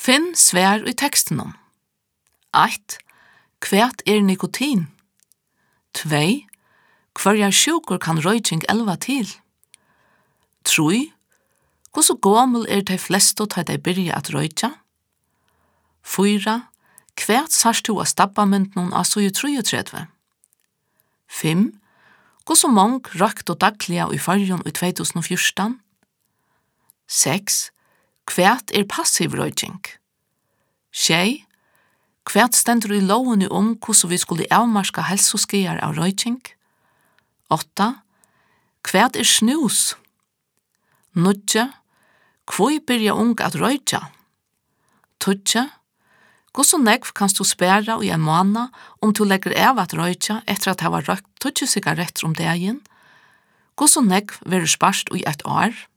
Finn svær i teksten om. 1. Hvat nikotin? 2. Hverjar sjukur kan røyking elva til? 3. Hvordan gammel de fleste til de byrja at røyka? 4. Hvat sars du av stabbamynden av så 33? 5. Hvordan mong røkt og dagliga i fargen i 2014? 6. Hvat passiv røyking? 6. Hvat stendur i lovene hvordan vi skulle avmarska helsoskear av røyking? 8. Hvat snus? 9. Hvor byrja ung at røyka? 10. Hvordan nekv kan du spæra i en måned om du legger av at røyka etter at ha røykt 20 sigaretter om dagen? Hvordan nekv vil du sparst i et år?